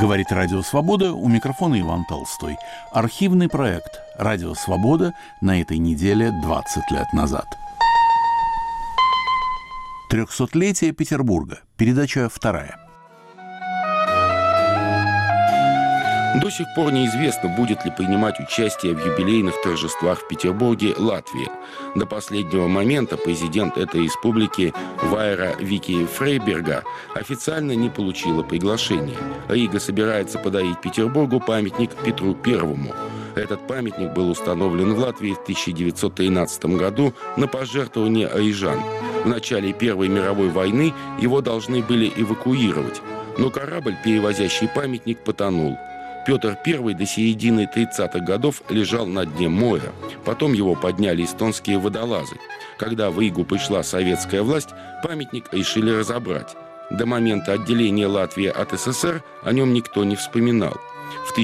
Говорит Радио Свобода, у микрофона Иван Толстой. Архивный проект «Радио Свобода» на этой неделе 20 лет назад. 300-летие Петербурга. Передача 2. До сих пор неизвестно, будет ли принимать участие в юбилейных торжествах в Петербурге Латвия. До последнего момента президент этой республики Вайра Вики Фрейберга официально не получила приглашения. Рига собирается подарить Петербургу памятник Петру Первому. Этот памятник был установлен в Латвии в 1913 году на пожертвование рижан. В начале Первой мировой войны его должны были эвакуировать, но корабль, перевозящий памятник, потонул. Петр I до середины 30-х годов лежал на дне моря. Потом его подняли эстонские водолазы. Когда в Ригу пришла советская власть, памятник решили разобрать. До момента отделения Латвии от СССР о нем никто не вспоминал. В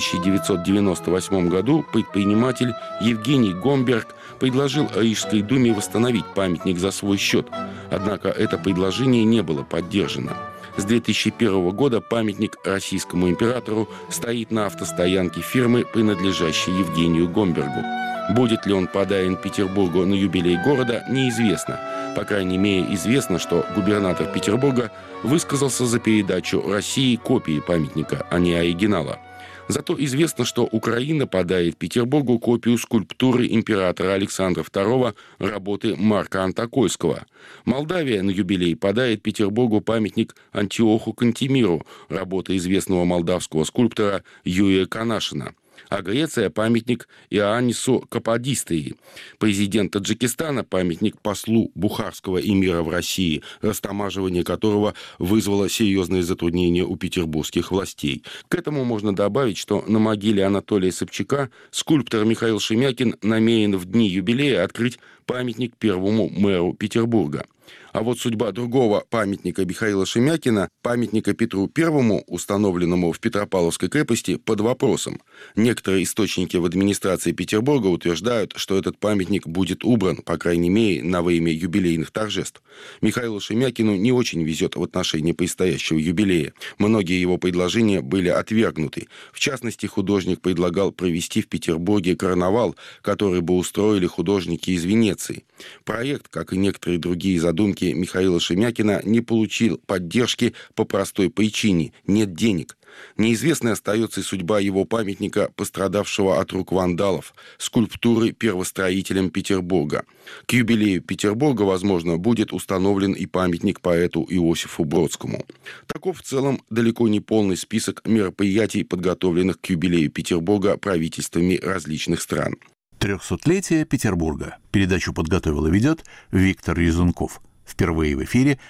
1998 году предприниматель Евгений Гомберг предложил Рижской думе восстановить памятник за свой счет. Однако это предложение не было поддержано. С 2001 года памятник российскому императору стоит на автостоянке фирмы, принадлежащей Евгению Гомбергу. Будет ли он подарен Петербургу на юбилей города, неизвестно. По крайней мере, известно, что губернатор Петербурга высказался за передачу России копии памятника, а не оригинала. Зато известно, что Украина подарит Петербургу копию скульптуры императора Александра II работы Марка Антокольского. Молдавия на юбилей подарит Петербургу памятник Антиоху Кантемиру, работы известного молдавского скульптора Юрия Канашина. А Греция – памятник Иоаннису Каподистрии. Президент Таджикистана – памятник послу бухарского эмира в России, растамаживание которого вызвало серьезные затруднения у петербургских властей. К этому можно добавить, что на могиле Анатолия Собчака скульптор Михаил Шемякин намерен в дни юбилея открыть памятник первому мэру Петербурга. А вот судьба другого памятника Михаила Шемякина, памятника Петру Первому, установленному в Петропавловской крепости, под вопросом. Некоторые источники в администрации Петербурга утверждают, что этот памятник будет убран, по крайней мере, на время юбилейных торжеств. Михаилу Шемякину не очень везет в отношении предстоящего юбилея. Многие его предложения были отвергнуты. В частности, художник предлагал провести в Петербурге карнавал, который бы устроили художники из Венеции. Проект, как и некоторые другие задумки Михаила Шемякина, не получил поддержки по простой причине – нет денег. Неизвестной остается и судьба его памятника, пострадавшего от рук вандалов, скульптуры первостроителям Петербурга. К юбилею Петербурга, возможно, будет установлен и памятник поэту Иосифу Бродскому. Таков в целом далеко не полный список мероприятий, подготовленных к юбилею Петербурга правительствами различных стран. 300-летие Петербурга. Передачу подготовил и ведет Виктор Резунков. Впервые в эфире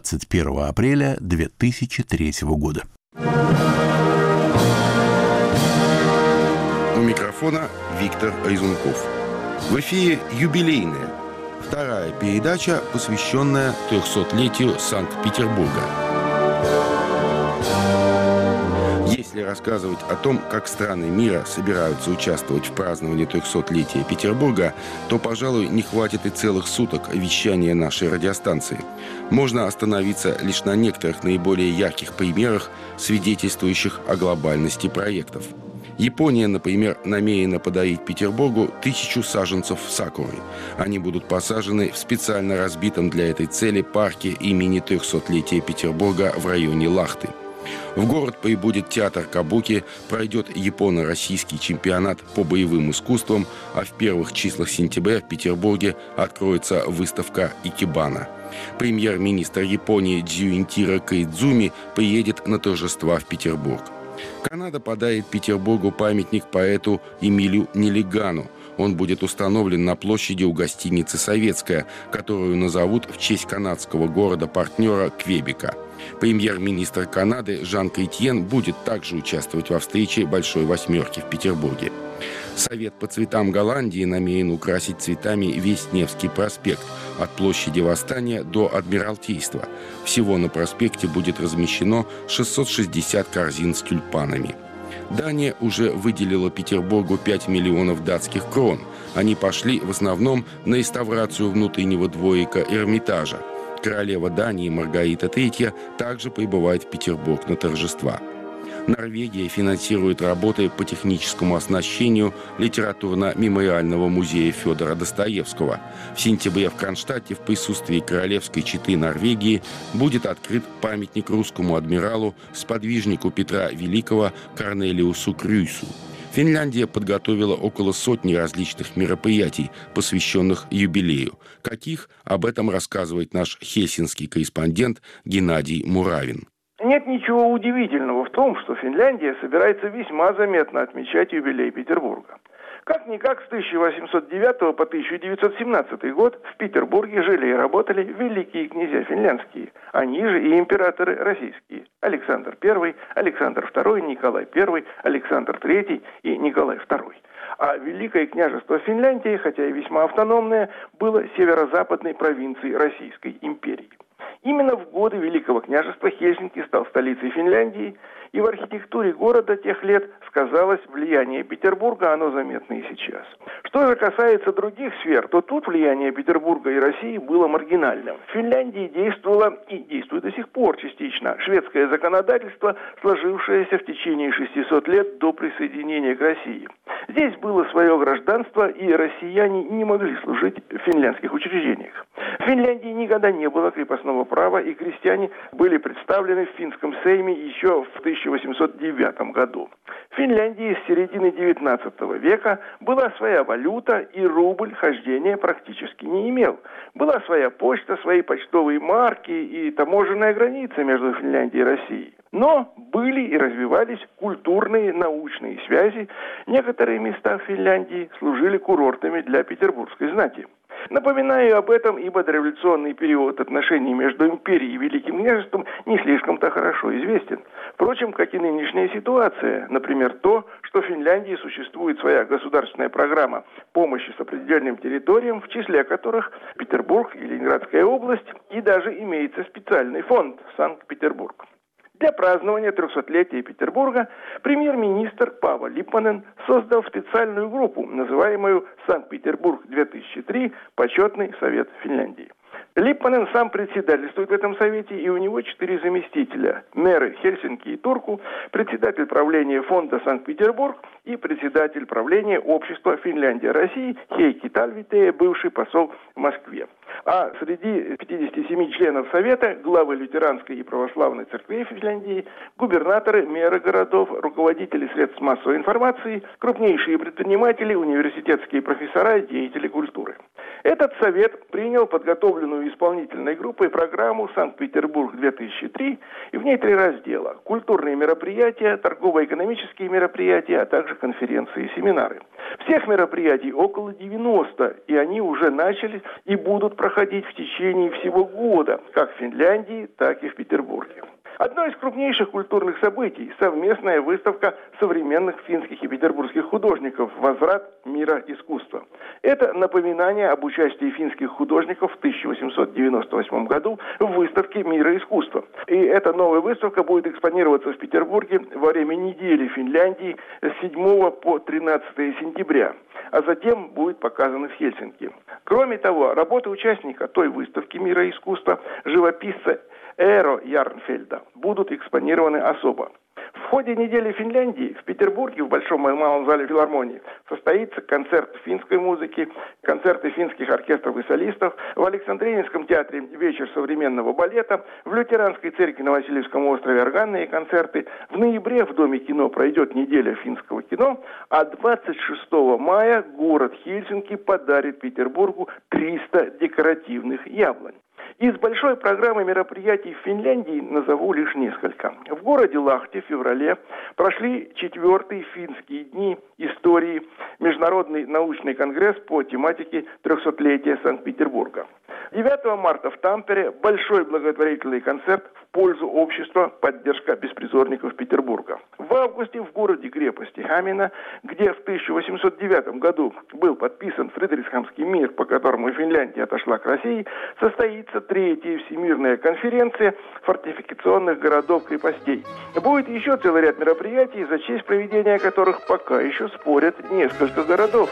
21 апреля 2003 года. У микрофона Виктор Резунков. В эфире юбилейная, 2-я передача, посвященная 300-летию Санкт-Петербурга. Если рассказывать о том, как страны мира собираются участвовать в праздновании 300-летия Петербурга, то, пожалуй, не хватит и целых суток вещания нашей радиостанции. Можно остановиться лишь на некоторых наиболее ярких примерах, свидетельствующих о глобальности проектов. Япония, например, намерена подарить Петербургу 1000 саженцев сакуры. Они будут посажены в специально разбитом для этой цели парке имени 300-летия Петербурга в районе Лахты. В город прибудет театр кабуки, пройдет японо-российский чемпионат по боевым искусствам, а в первых числах сентября в Петербурге откроется выставка икебана. Премьер-министр Японии Дзюинтиро Коидзуми приедет на торжества в Петербург. Канада подарит Петербургу памятник поэту Эмилю Нелигану. Он будет установлен на площади у гостиницы «Советская», которую назовут в честь канадского города-партнера Квебека. Премьер-министр Канады Жан Кретьен будет также участвовать во встрече Большой Восьмерки в Петербурге. Совет по цветам Голландии намерен украсить цветами весь Невский проспект от площади Восстания до Адмиралтейства. Всего на проспекте будет размещено 660 корзин с тюльпанами. Дания уже выделила Петербургу 5 миллионов датских крон. Они пошли в основном на реставрацию внутреннего дворика Эрмитажа. Королева Дании Маргарита III также прибывает в Петербург на торжества. Норвегия финансирует работы по техническому оснащению литературно-мемориального музея Федора Достоевского. В сентябре в Кронштадте в присутствии королевской четы Норвегии будет открыт памятник русскому адмиралу, сподвижнику Петра Великого Корнелиусу Крюйсу. Финляндия подготовила около сотни различных мероприятий, посвященных юбилею. Каких? Об этом рассказывает наш хельсинский корреспондент Геннадий Муравин. Нет ничего удивительного в том, что Финляндия собирается весьма заметно отмечать юбилей Петербурга. Как-никак с 1809 по 1917 год в Петербурге жили и работали великие князья финляндские, они же и императоры российские: Александр I, Александр II, Николай I, Александр III и Николай II. А Великое княжество Финляндии, хотя и весьма автономное, было северо-западной провинцией Российской империи. Именно в годы Великого княжества Хельсинки стал столицей Финляндии, и в архитектуре города тех лет сказалось влияние Петербурга, оно заметно и сейчас. Что же касается других сфер, то тут влияние Петербурга и России было маргинальным. В Финляндии действовало и действует до сих пор частично шведское законодательство, сложившееся в течение 600 лет до присоединения к России. Здесь было свое гражданство, и россияне не могли служить в финляндских учреждениях. В Финляндии никогда не было крепостного права, и крестьяне были представлены в финском сейме еще в 1809 году. В Финляндии с середины XIX века была своя валюта, и рубль хождения практически не имел. Была своя почта, свои почтовые марки и таможенная граница между Финляндией и Россией. Но были и развивались культурные, научные связи. Некоторые места в Финляндии служили курортами для петербургской знати. Напоминаю об этом, ибо дореволюционный период отношений между империей и Великим княжеством не слишком-то хорошо известен. Впрочем, как и нынешняя ситуация, например, то, что в Финляндии существует своя государственная программа помощи с определенным территориям, в числе которых Петербург и Ленинградская область, и даже имеется специальный фонд Санкт-Петербург. Для празднования 300-летия Петербурга премьер-министр Паavo Липпанен создал специальную группу, называемую «Санкт-Петербург-2003. Почетный совет Финляндии». Липпанен сам председательствует в этом совете, и у него 4 заместителя: мэры Хельсинки и Турку, председатель правления фонда Санкт-Петербург и председатель правления общества Финляндия-России Хейки Талвитея, бывший посол в Москве. А среди 57 членов Совета главы лютеранской и православной церквей Финляндии, губернаторы, мэры городов, руководители средств массовой информации, крупнейшие предприниматели, университетские профессора, деятели культуры. Этот совет принял подготовленную исполнительной группой программу «Санкт-Петербург-2003», и в ней 3 раздела: культурные мероприятия, торгово-экономические мероприятия, а также конференции и семинары. Всех мероприятий около 90, и они уже начались и будут проходить в течение всего года, как в Финляндии, так и в Петербурге. Одно из крупнейших культурных событий – совместная выставка современных финских и петербургских художников «Возврат мира искусства». Это напоминание об участии финских художников в 1898 году в выставке «Мира искусства». И эта новая выставка будет экспонироваться в Петербурге во время недели Финляндии с 7 по 13 сентября, а затем будет показана в Хельсинки. Кроме того, работы участника той выставки «Мира искусства», живописца Эро Ярнфельда, будут экспонированы особо. В ходе недели Финляндии в Петербурге в Большом и Малом зале филармонии состоится концерт финской музыки, концерты финских оркестров и солистов, в Александринском театре вечер современного балета, в Лютеранской церкви на Васильевском острове органные концерты. В ноябре в Доме кино пройдет неделя финского кино, а 26 мая город Хельсинки подарит Петербургу 300 декоративных яблонь. Из большой программы мероприятий в Финляндии назову лишь несколько. В городе Лахте в феврале прошли 4-й финские дни истории, международный научный конгресс по тематике 300-летия Санкт-Петербурга. 9 марта в Тампере большой благотворительный концерт в пользу общества «Поддержка беспризорников Петербурга». В августе в городе-крепости Хамина, где в 1809 году был подписан Фридрихсхамский мир, по которому Финляндия отошла к России, состоится 3-я Всемирная конференция фортификационных городов-крепостей. Будет еще целый ряд мероприятий, за честь проведения которых пока еще спорят несколько городов.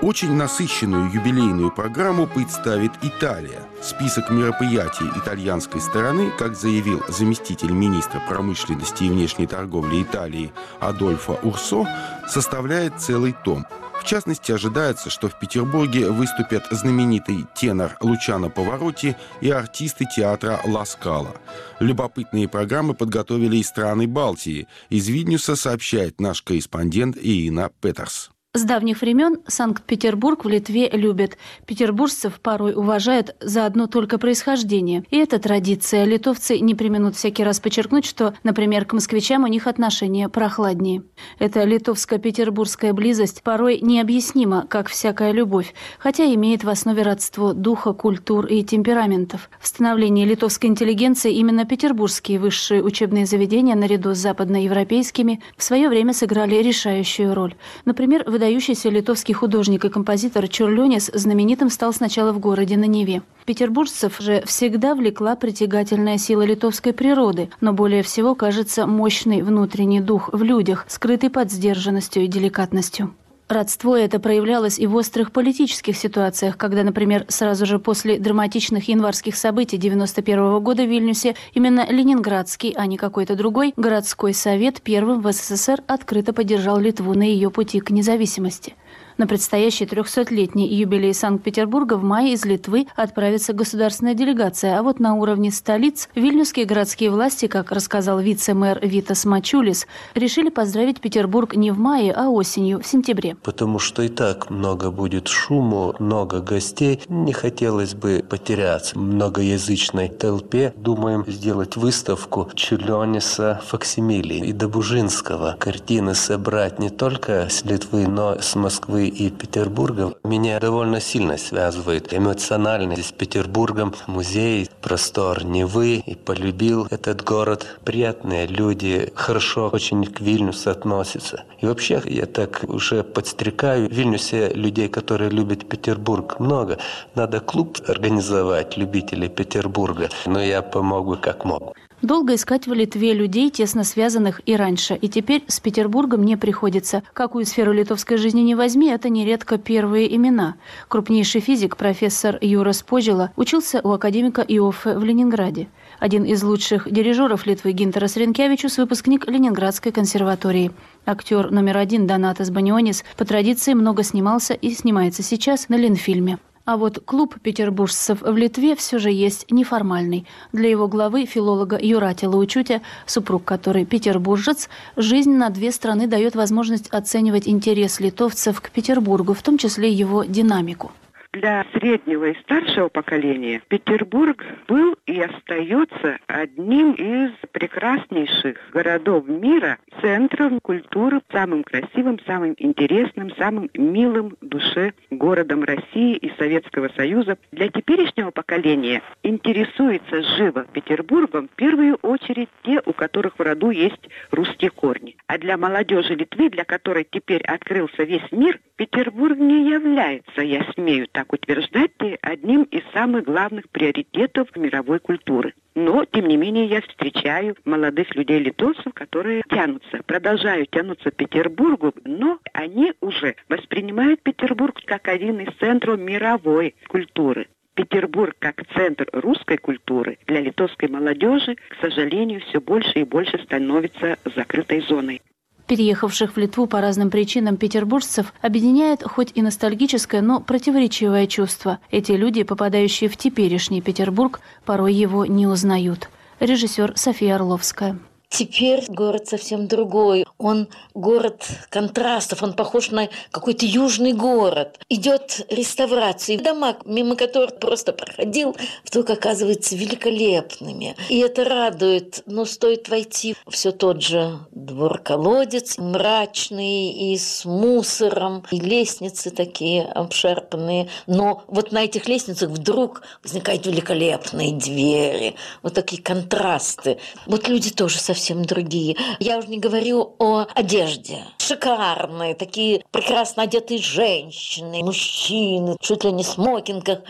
Очень насыщенную юбилейную программу представит Италия. Список мероприятий итальянской стороны, как заявил заместитель министра промышленности и внешней торговли Италии Адольфо Урсо, составляет целый том. В частности, ожидается, что в Петербурге выступят знаменитый тенор Лучано Паваротти и артисты театра Ла Скала. Любопытные программы подготовили и страны Балтии. Из Вильнюса сообщает наш корреспондент Ирина Петерс. С давних времен Санкт-Петербург в Литве любят. Петербуржцев порой уважают за одно только происхождение. И эта традиция. Литовцы не преминут всякий раз подчеркнуть, что, например, к москвичам у них отношения прохладнее. Эта литовско-петербургская близость порой необъяснима, как всякая любовь, хотя имеет в основе родство духа, культур и темпераментов. В становлении литовской интеллигенции именно петербургские высшие учебные заведения наряду с западноевропейскими в свое время сыграли решающую роль. Например, выдающийся литовский художник и композитор Čiurlionis знаменитым стал сначала в городе на Неве. Петербуржцев же всегда влекла притягательная сила литовской природы, но более всего, кажется, мощный внутренний дух в людях, скрытый под сдержанностью и деликатностью. Родство это проявлялось и в острых политических ситуациях, когда, например, сразу же после драматичных январских событий 1991 года в Вильнюсе именно Ленинградский, а не какой-то другой, городской совет первым в СССР открыто поддержал Литву на ее пути к независимости. На предстоящий 300-летний юбилей Санкт-Петербурга в мае из Литвы отправится государственная делегация, а вот на уровне столиц вильнюсские городские власти, как рассказал вице-мэр Витас Мачулис, решили поздравить Петербург не в мае, а осенью, в сентябре. Потому что и так много будет шуму, много гостей. Не хотелось бы потеряться в многоязычной толпе. Думаем сделать выставку Čiurlionis факсимиле и Добужинского. Картины собрать не только с Литвы, но с Москвы и Петербурга. Меня довольно сильно связывает эмоционально с Петербургом. Музей, простор Невы. И полюбил этот город. Приятные люди, хорошо очень к Вильнюсу относятся. И вообще я так уже подстрекаю. В Вильнюсе людей, которые любят Петербург, много. Надо клуб организовать любителей Петербурга. Но я помогу как могу. Долго искать в Литве людей, тесно связанных и раньше. И теперь с Петербургом не приходится. Какую сферу литовской жизни не возьми, это нередко первые имена. Крупнейший физик, профессор Юрас Пожила, учился у академика Иоффе в Ленинграде. Один из лучших дирижеров Литвы Гинтерас Ренкевичус – выпускник Ленинградской консерватории. Актер номер 1 Донатас Банионис по традиции много снимался и снимается сейчас на Ленфильме. А вот клуб петербуржцев в Литве все же есть неформальный. Для его главы, филолога Юрати Лаучутя, супруг который петербуржец, жизнь на две страны дает возможность оценивать интерес литовцев к Петербургу, в том числе его динамику. Для среднего и старшего поколения Петербург был и остается одним из прекраснейших городов мира, центром культуры, самым красивым, самым интересным, самым милым в душе городом России и Советского Союза. Для теперешнего поколения интересуется живо Петербургом в первую очередь те, у которых в роду есть русские корни. А для молодежи Литвы, для которой теперь открылся весь мир, Петербург не является, я смею так утверждать, одним из самых главных приоритетов мировой культуры. Но, тем не менее, я встречаю молодых людей-литовцев, которые продолжают тянуться к Петербургу, но они уже воспринимают Петербург как один из центров мировой культуры. Петербург как центр русской культуры для литовской молодежи, к сожалению, все больше и больше становится закрытой зоной. Переехавших в Литву по разным причинам петербуржцев объединяет хоть и ностальгическое, но противоречивое чувство. Эти люди, попадающие в теперешний Петербург, порой его не узнают. Режиссер София Орловская. Теперь город совсем другой. Он город контрастов, он похож на какой-то южный город. Идет реставрация. Дома, мимо которых просто проходил, вдруг оказываются великолепными. И это радует. Но стоит войти, все тот же двор-колодец, мрачный и с мусором, и лестницы такие обшарпанные. Но вот на этих лестницах вдруг возникают великолепные двери. Вот такие контрасты. Вот люди тоже совсем другие. Я уже не говорю о одежде. Шикарные, такие прекрасно одетые женщины, мужчины, чуть ли не в смокингах.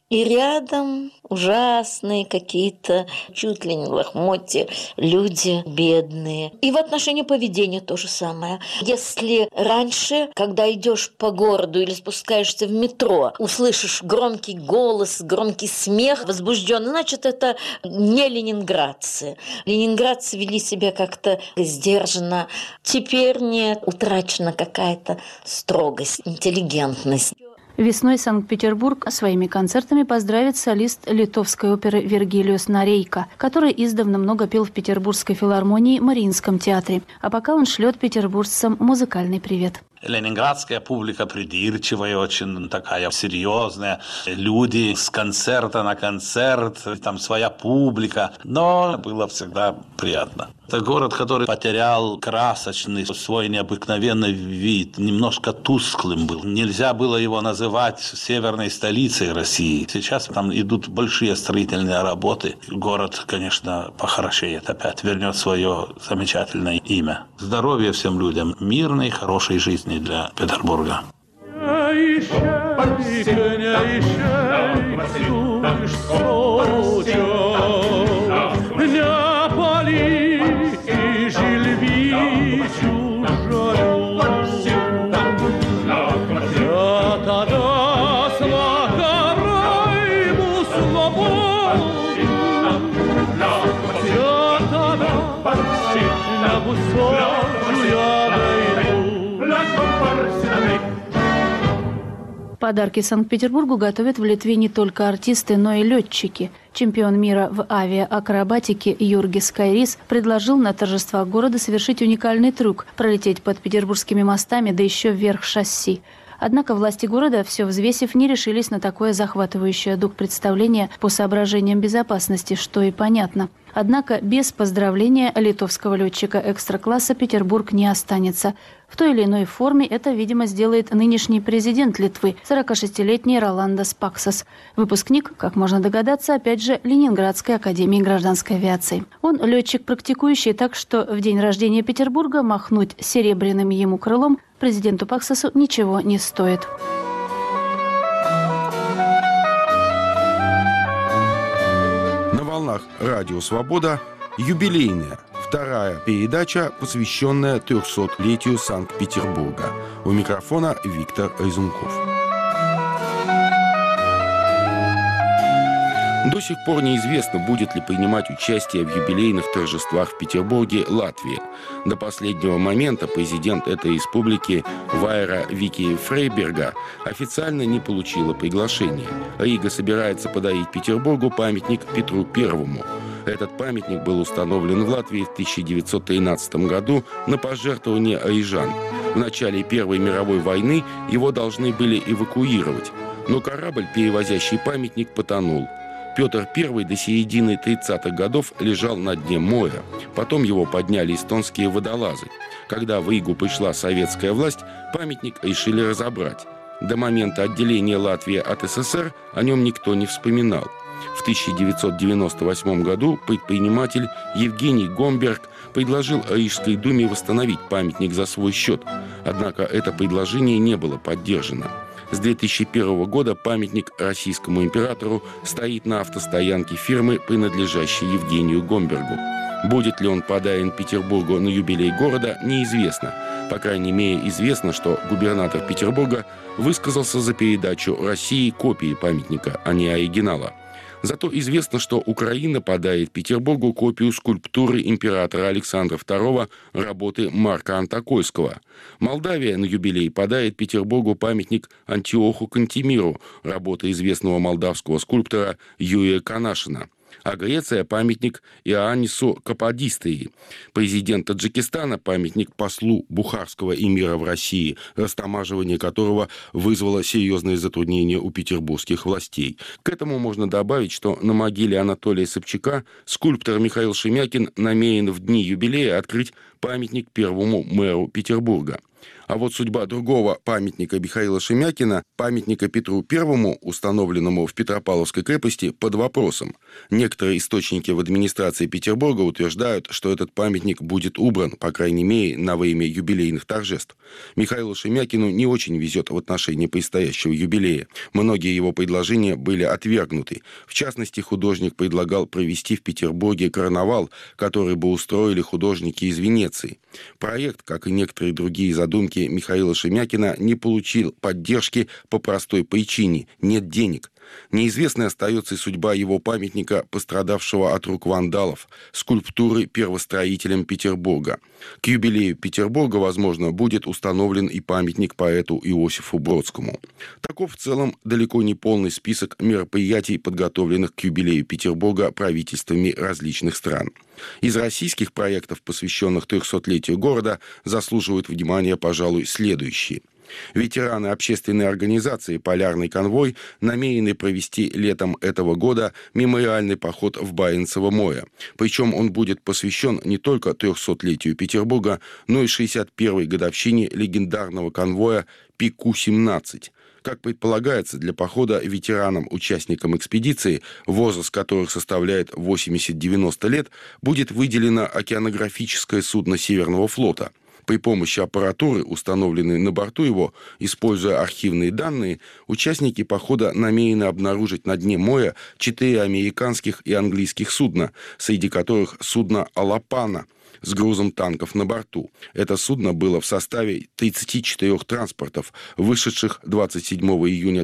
И рядом ужасные какие-то, чуть ли не лохмотья, люди бедные. И в отношении поведения то же самое. Если раньше, когда идешь по городу или спускаешься в метро, услышишь громкий голос, громкий смех, возбужденный, значит, это не ленинградцы. Ленинградцы вели себя как-то сдержанно. Теперь нет, утрачена какая-то строгость, интеллигентность. Весной Санкт-Петербург своими концертами поздравит солист литовской оперы Вергилиус Норейко, который издавна много пел в Петербургской филармонии Мариинском театре. А пока он шлет петербуржцам музыкальный привет. Ленинградская публика придирчивая, очень такая серьезная. Люди с концерта на концерт, там своя публика. Но было всегда приятно. Это город, который потерял красочный, свой необыкновенный вид. Немножко тусклым был. Нельзя было его называть северной столицей России. Сейчас там идут большие строительные работы. Город, конечно, похорошеет опять, вернет свое замечательное имя. Здоровья всем людям, мирной, хорошей жизни для Петербурга. Подарки Санкт-Петербургу готовят в Литве не только артисты, но и летчики. Чемпион мира в авиаакробатике Юргис Кайрис предложил на торжествах города совершить уникальный трюк – пролететь под петербургскими мостами, да еще вверх шасси. Однако власти города, все взвесив, не решились на такое захватывающее дух представление по соображениям безопасности, что и понятно. Однако без поздравления литовского летчика экстра-класса Петербург не останется. В той или иной форме это, видимо, сделает нынешний президент Литвы, 46-летний Роландас Паксас. Выпускник, как можно догадаться, опять же, Ленинградской академии гражданской авиации. Он летчик практикующий, так что в день рождения Петербурга махнуть серебряным ему крылом президенту Паксасу ничего не стоит. На волнах «Радио Свобода» юбилейная вторая передача, посвященная 300-летию Санкт-Петербурга. У микрофона Виктор Резунков. До сих пор неизвестно, будет ли принимать участие в юбилейных торжествах в Петербурге Латвия. До последнего момента президент этой республики Вайра Вики Фрейберга официально не получила приглашения. Рига собирается подарить Петербургу памятник Петру Первому. Этот памятник был установлен в Латвии в 1913 году на пожертвование рижан. В начале Первой мировой войны его должны были эвакуировать, но корабль, перевозящий памятник, потонул. Петр I до середины 30-х годов лежал на дне моря. Потом его подняли эстонские водолазы. Когда в Ригу пришла советская власть, памятник решили разобрать. До момента отделения Латвии от СССР о нем никто не вспоминал. В 1998 году предприниматель Евгений Гомберг предложил Рижской думе восстановить памятник за свой счет. Однако это предложение не было поддержано. С 2001 года памятник российскому императору стоит на автостоянке фирмы, принадлежащей Евгению Гомбергу. Будет ли он подарен Петербургу на юбилей города, неизвестно. По крайней мере, известно, что губернатор Петербурга высказался за передачу России копии памятника, а не оригинала. Зато известно, что Украина подарит Петербургу копию скульптуры императора Александра II работы Марка Антокольского. Молдавия на юбилей подарит Петербургу памятник Антиоху Кантемиру, работы известного молдавского скульптора Юрия Канашина. А Греция – памятник Иоаннису Каподистрии. Президент Таджикистана – памятник послу Бухарского эмира в России, растамаживание которого вызвало серьезные затруднения у петербургских властей. К этому можно добавить, что на могиле Анатолия Собчака скульптор Михаил Шемякин намерен в дни юбилея открыть памятник первому мэру Петербурга. А вот судьба другого памятника Михаила Шемякина, памятника Петру I, установленному в Петропавловской крепости, под вопросом. Некоторые источники в администрации Петербурга утверждают, что этот памятник будет убран, по крайней мере, на время юбилейных торжеств. Михаилу Шемякину не очень везет в отношении предстоящего юбилея. Многие его предложения были отвергнуты. В частности, художник предлагал провести в Петербурге карнавал, который бы устроили художники из Венеции. Проект, как и некоторые другие задумки Михаила Шемякина, не получил поддержки по простой причине – нет денег. Неизвестной остается и судьба его памятника, пострадавшего от рук вандалов, скульптуры первостроителям Петербурга. К юбилею Петербурга, возможно, будет установлен и памятник поэту Иосифу Бродскому. Таков в целом далеко не полный список мероприятий, подготовленных к юбилею Петербурга правительствами различных стран. Из российских проектов, посвященных 300-летию города, заслуживают внимания, пожалуй, следующие. Ветераны общественной организации «Полярный конвой» намерены провести летом этого года мемориальный поход в Баренцево море. Причем он будет посвящен не только 300-летию Петербурга, но и 61-й годовщине легендарного конвоя «Пику-17». Как предполагается, для похода ветеранам-участникам экспедиции, возраст которых составляет 80-90 лет, будет выделено океанографическое судно Северного флота. При помощи аппаратуры, установленной на борту его, используя архивные данные, участники похода намерены обнаружить на дне моря 4 американских и английских судна, среди которых судно «Алапана» с грузом танков на борту. Это судно было в составе 34 транспортов, вышедших 27 июня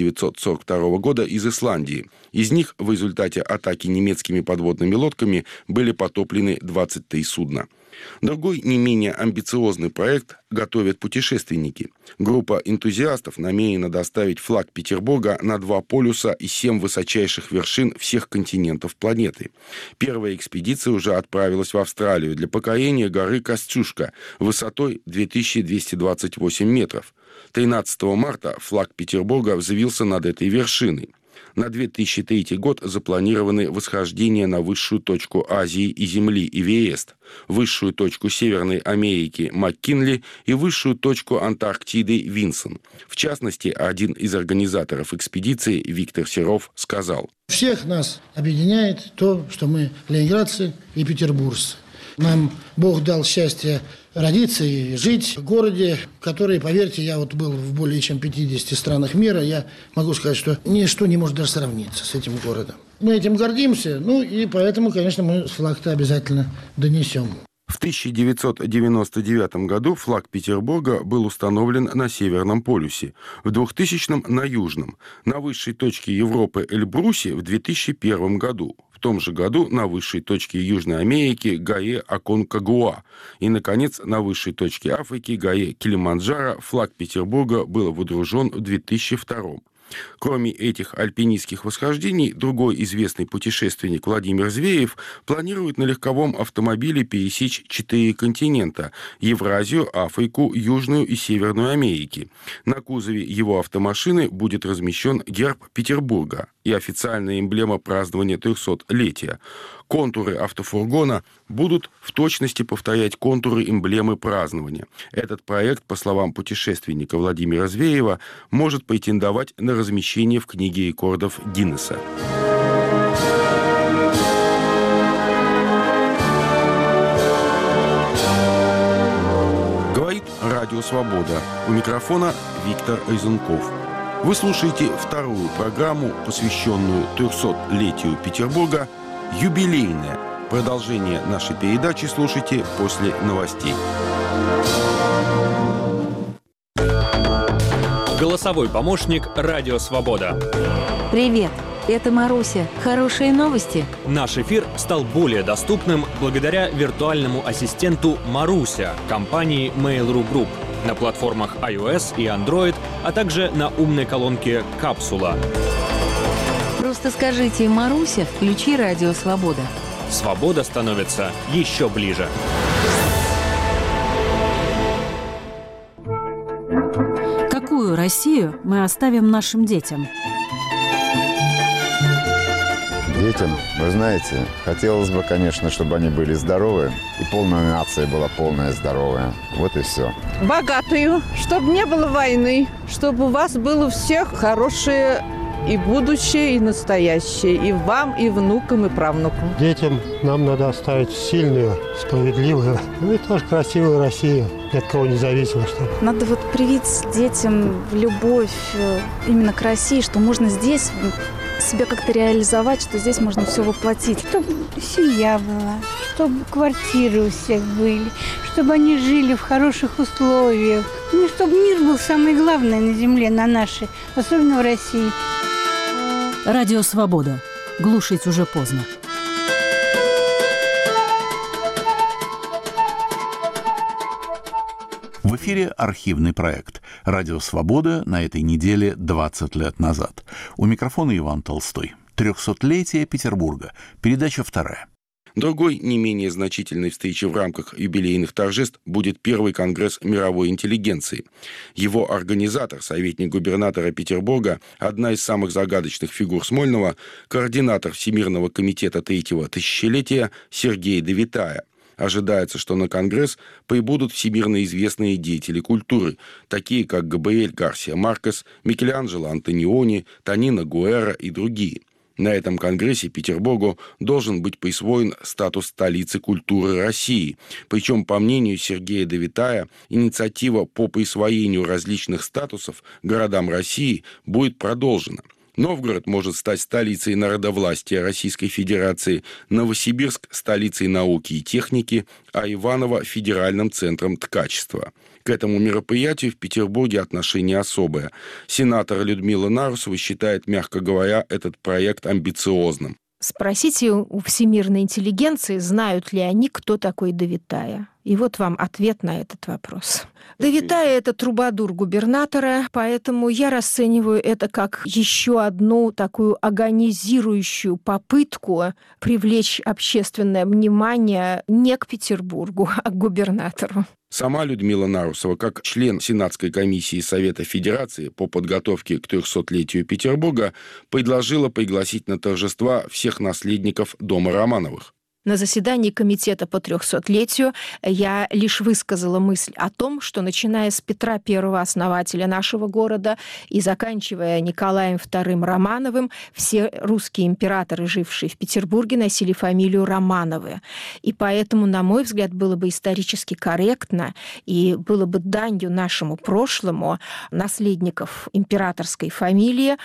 1942 года из Исландии. Из них в результате атаки немецкими подводными лодками были потоплены 23 судна. Другой, не менее амбициозный проект готовят путешественники. Группа энтузиастов намерена доставить флаг Петербурга на 2 полюса и 7 высочайших вершин всех континентов планеты. Первая экспедиция уже отправилась в Австралию для покорения горы Костюшка высотой 2228 метров. 13 марта флаг Петербурга взвился над этой вершиной. На 2003 год запланированы восхождения на высшую точку Азии и Земли Эверест, высшую точку Северной Америки Маккинли и высшую точку Антарктиды Винсон. В частности, один из организаторов экспедиции, Виктор Серов, сказал: «Всех нас объединяет то, что мы ленинградцы и петербуржцы. Нам Бог дал счастье родиться и жить в городе, который, поверьте, я вот был в более чем 50 странах мира, я могу сказать, что ничто не может даже сравниться с этим городом. Мы этим гордимся, и поэтому, конечно, мы флаг-то обязательно донесем». В 1999 году флаг Петербурга был установлен на Северном полюсе, в 2000-м на Южном, на высшей точке Европы Эльбрусе в 2001 году, в том же году на высшей точке Южной Америки Гаэ-Аконкагуа и, наконец, на высшей точке Африки Гаэ-Килиманджаро флаг Петербурга был водружен в 2002. Кроме этих альпинистских восхождений, другой известный путешественник Владимир Зверев планирует на легковом автомобиле пересечь 4 континента – Евразию, Африку, Южную и Северную Америки. На кузове его автомашины будет размещен герб Петербурга и официальная эмблема празднования 300-летия. Контуры автофургона будут в точности повторять контуры эмблемы празднования. Этот проект, по словам путешественника Владимира Зверева, может претендовать на размещение в книге рекордов Гиннесса. Говорит Радио Свобода. У микрофона Виктор Резунков. Вы слушаете вторую программу, посвященную 300-летию Петербурга, юбилейная. Продолжение нашей передачи слушайте после новостей. Голосовой помощник «Радио Свобода». Привет, это Маруся. Хорошие новости? Наш эфир стал более доступным благодаря виртуальному ассистенту «Маруся» компании Mail.ru Group на платформах iOS и Android, а также на умной колонке «Капсула». Просто скажите: «Маруся, включи Радио Свобода». Свобода становится еще ближе. Какую Россию мы оставим нашим детям? Детям, вы знаете, хотелось бы, конечно, чтобы они были здоровы, и полная нация была полная здоровая. Вот и все. Богатую, чтобы не было войны, чтобы у вас было всех хорошее и будущее, и настоящее, и вам, и внукам, и правнукам. Детям нам надо оставить сильную, справедливую, и тоже красивую Россию, ни от кого не зависимо. Чтобы. Надо вот привить детям любовь именно к России, что можно здесь себя как-то реализовать, что здесь можно все воплотить. Чтобы семья была, чтобы квартиры у всех были, чтобы они жили в хороших условиях. Ну, чтобы мир был самое главное на земле, на нашей, особенно в России. Радио «Свобода». Глушить уже поздно. В эфире архивный проект «Радио Свобода» на этой неделе 20 лет назад. У микрофона Иван Толстой. 300-летие Петербурга. Передача 2. Другой, не менее значительной встречей в рамках юбилейных торжеств будет Первый конгресс мировой интеллигенции. Его организатор, советник губернатора Петербурга, одна из самых загадочных фигур Смольного, координатор Всемирного комитета Третьего тысячелетия Сергей Довитая. Ожидается, что на конгресс прибудут всемирно известные деятели культуры, такие как Габриэль Гарсия Маркес, Микеланджело Антониони, Тонина Гуэра и другие. На этом конгрессе Петербургу должен быть присвоен статус столицы культуры России. Причем, по мнению Сергея Довитая, инициатива по присвоению различных статусов городам России будет продолжена. Новгород может стать столицей народовластия Российской Федерации, Новосибирск – столицей науки и техники, а Иваново – федеральным центром ткачества. К этому мероприятию в Петербурге отношение особое. Сенатор Людмила Нарусова считает, мягко говоря, этот проект амбициозным. Спросите у всемирной интеллигенции, знают ли они, кто такой Довитая. И вот вам ответ на этот вопрос. Довитая – это трубадур губернатора, поэтому я расцениваю это как еще одну такую агонизирующую попытку привлечь общественное внимание не к Петербургу, а к губернатору. Сама Людмила Нарусова, как член Сенатской комиссии Совета Федерации по подготовке к 300-летию Петербурга, предложила пригласить на торжества всех наследников дома Романовых. На заседании комитета по 300-летию я лишь высказала мысль о том, что начиная с Петра I, основателя нашего города, и заканчивая Николаем II Романовым, все русские императоры, жившие в Петербурге, носили фамилию Романовы. И поэтому, на мой взгляд, было бы исторически корректно и было бы данью нашему прошлому наследников императорской фамилии,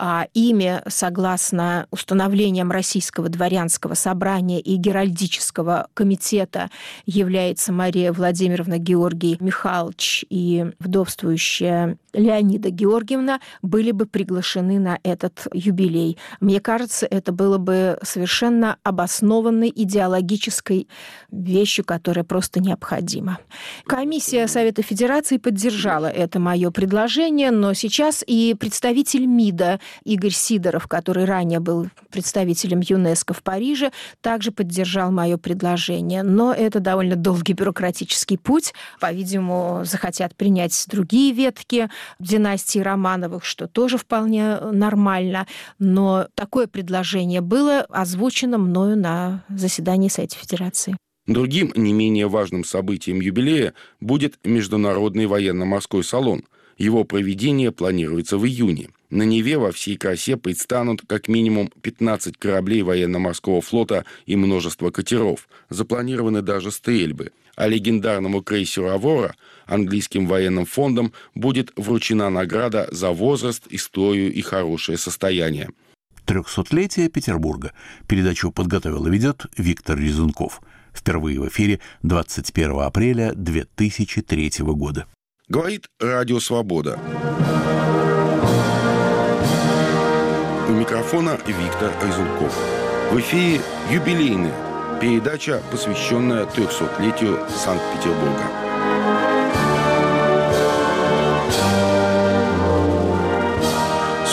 ими, согласно установлениям Российского дворянского собрания и Геральдического комитета, является Мария Владимировна Георгий Михайлович и вдовствующая Леонида Георгиевна, были бы приглашены на этот юбилей. Мне кажется, это было бы совершенно обоснованной идеологической вещью, которая просто необходима. Комиссия Совета Федерации поддержала это мое предложение, но сейчас и представитель МИДа Игорь Сидоров, который ранее был представителем ЮНЕСКО в Париже, также поддержал мое предложение. Но это довольно долгий бюрократический путь. По-видимому, захотят принять другие ветки династии Романовых, что тоже вполне нормально. Но такое предложение было озвучено мною на заседании Совета Федерации. Другим, не менее важным событием юбилея будет Международный военно-морской салон. Его проведение планируется в июне. На Неве во всей красе предстанут как минимум 15 кораблей военно-морского флота и множество катеров. Запланированы даже стрельбы. А легендарному крейсеру «Аврора» английским военным фондом будет вручена награда за возраст, историю и хорошее состояние. 300-летие Петербурга. Передачу подготовил и ведет Виктор Резунков. Впервые в эфире 21 апреля 2003 года. Говорит Радио Свобода. У микрофона Виктор Резунков. В эфире юбилейная передача, посвященная 300-летию Санкт-Петербурга.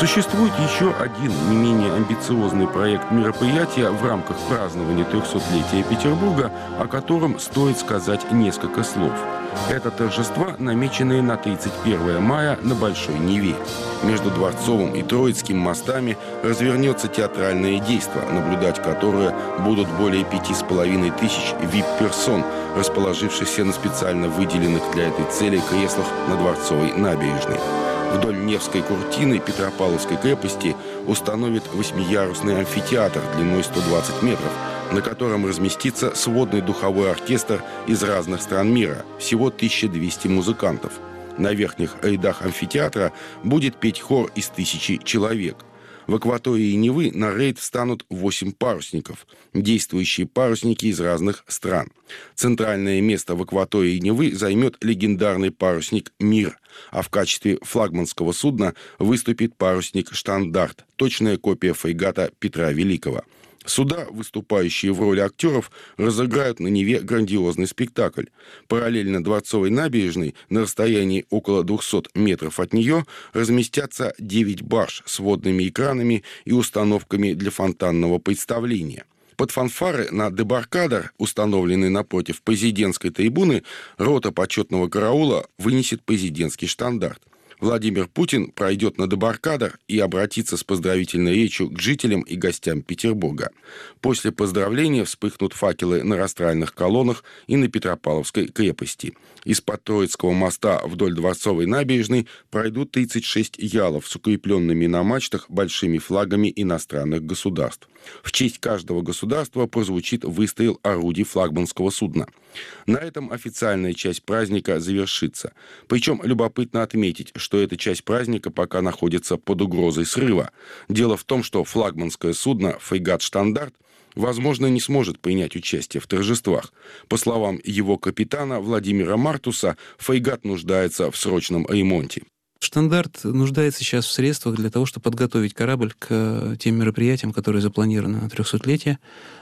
Существует еще один не менее амбициозный проект мероприятия в рамках празднования 300-летия Петербурга, о котором стоит сказать несколько слов. Это торжества, намеченные на 31 мая на Большой Неве. Между Дворцовым и Троицким мостами развернется театральное действо, наблюдать которое будут более 5500 вип-персон, расположившихся на специально выделенных для этой цели креслах на Дворцовой набережной. Вдоль Невской куртины Петропавловской крепости установит 8-ярусный амфитеатр длиной 120 метров, на котором разместится сводный духовой оркестр из разных стран мира, всего 1200 музыкантов. На верхних рядах амфитеатра будет петь хор из 1000 человек. В акватории Невы на рейд встанут 8 парусников, действующие парусники из разных стран. Центральное место в акватории Невы займет легендарный парусник «Мир», а в качестве флагманского судна выступит парусник «Штандарт», точная копия фрегата Петра Великого. Суда, выступающие в роли актеров, разыграют на Неве грандиозный спектакль. Параллельно Дворцовой набережной, на расстоянии около 200 метров от нее, разместятся 9 барж с водными экранами и установками для фонтанного представления. Под фанфары на дебаркадер, установленный напротив президентской трибуны, рота почетного караула вынесет президентский штандарт. Владимир Путин пройдет на дебаркадер и обратится с поздравительной речью к жителям и гостям Петербурга. После поздравления вспыхнут факелы на растральных колоннах и на Петропавловской крепости. Из-под Троицкого моста вдоль Дворцовой набережной пройдут 36 ялов с укрепленными на мачтах большими флагами иностранных государств. В честь каждого государства прозвучит выстрел орудий флагманского судна. На этом официальная часть праздника завершится. Причем любопытно отметить, что эта часть праздника пока находится под угрозой срыва. Дело в том, что флагманское судно «Фрегат Штандарт» возможно, не сможет принять участие в торжествах. По словам его капитана Владимира Мартуса, фрегат нуждается в срочном ремонте. Штандарт нуждается сейчас в средствах для того, чтобы подготовить корабль к тем мероприятиям, которые запланированы на 300-летие.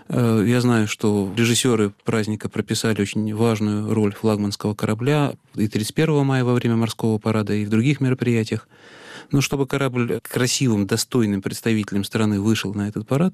Я знаю, что режиссеры праздника прописали очень важную роль флагманского корабля и 31 мая во время морского парада, и в других мероприятиях. Но чтобы корабль красивым, достойным представителем страны вышел на этот парад,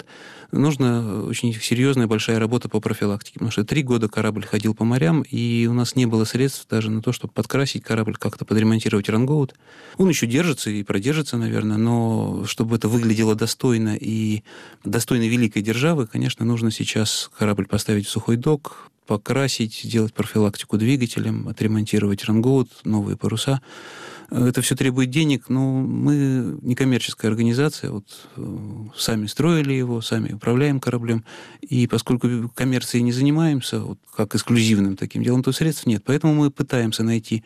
нужна очень серьезная большая работа по профилактике. Потому что 3 года корабль ходил по морям, и у нас не было средств даже на то, чтобы подкрасить корабль, как-то подремонтировать рангоут. Он еще держится и продержится, наверное, но чтобы это выглядело достойно и достойно великой державы, конечно, нужно сейчас корабль поставить в сухой док, покрасить, сделать профилактику двигателям, отремонтировать рангоут, новые паруса. Это все требует денег, но мы некоммерческая организация, вот сами строили его, сами управляем кораблем, и поскольку коммерцией не занимаемся, вот как эксклюзивным таким делом, то средств нет. Поэтому мы пытаемся найти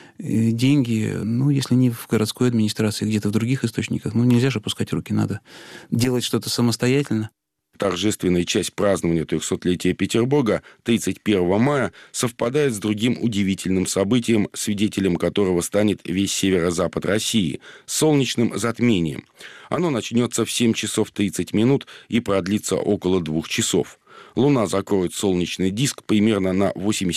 деньги, если не в городской администрации, где-то в других источниках. Нельзя же опускать руки, надо делать что-то самостоятельно. Торжественная часть празднования 300-летия Петербурга 31 мая совпадает с другим удивительным событием, свидетелем которого станет весь северо-запад России – солнечным затмением. Оно начнется в 7 часов 30 минут и продлится около 2 часов. Луна закроет солнечный диск примерно на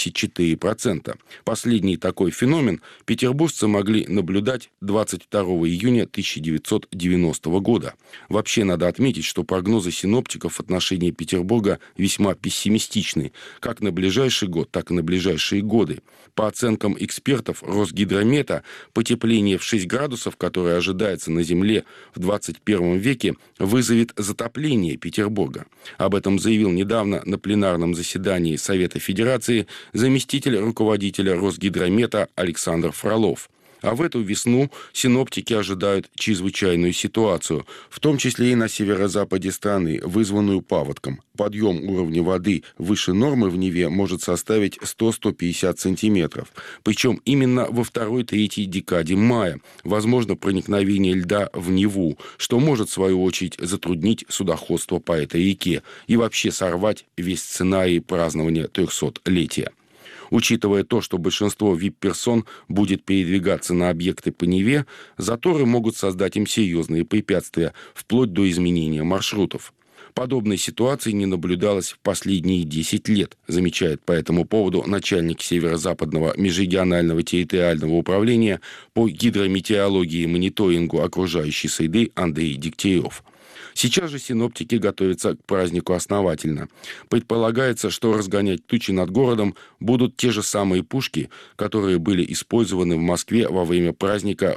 84%. Последний такой феномен петербуржцы могли наблюдать 22 июня 1990 года. Вообще надо отметить, что прогнозы синоптиков в отношении Петербурга весьма пессимистичны, как на ближайший год, так и на ближайшие годы. По оценкам экспертов Росгидромета, потепление в 6 градусов, которое ожидается на Земле в 21 веке, вызовет затопление Петербурга. Об этом заявил недавно на пленарном заседании Совета Федерации заместитель руководителя Росгидромета Александр Фролов. А в эту весну синоптики ожидают чрезвычайную ситуацию, в том числе и на северо-западе страны, вызванную паводком. Подъем уровня воды выше нормы в Неве может составить 100-150 сантиметров. Причем именно во 2-3 декаде мая возможно проникновение льда в Неву, что может, в свою очередь, затруднить судоходство по этой реке и вообще сорвать весь сценарий празднования 300-летия. Учитывая то, что большинство вип-персон будет передвигаться на объекты по Неве, заторы могут создать им серьезные препятствия, вплоть до изменения маршрутов. Подобной ситуации не наблюдалось в последние 10 лет, замечает по этому поводу начальник Северо-Западного межрегионального территориального управления по гидрометеорологии и мониторингу окружающей среды Андрей Дегтярев. Сейчас же синоптики готовятся к празднику основательно. Предполагается, что разгонять тучи над городом будут те же самые пушки, которые были использованы в Москве во время праздника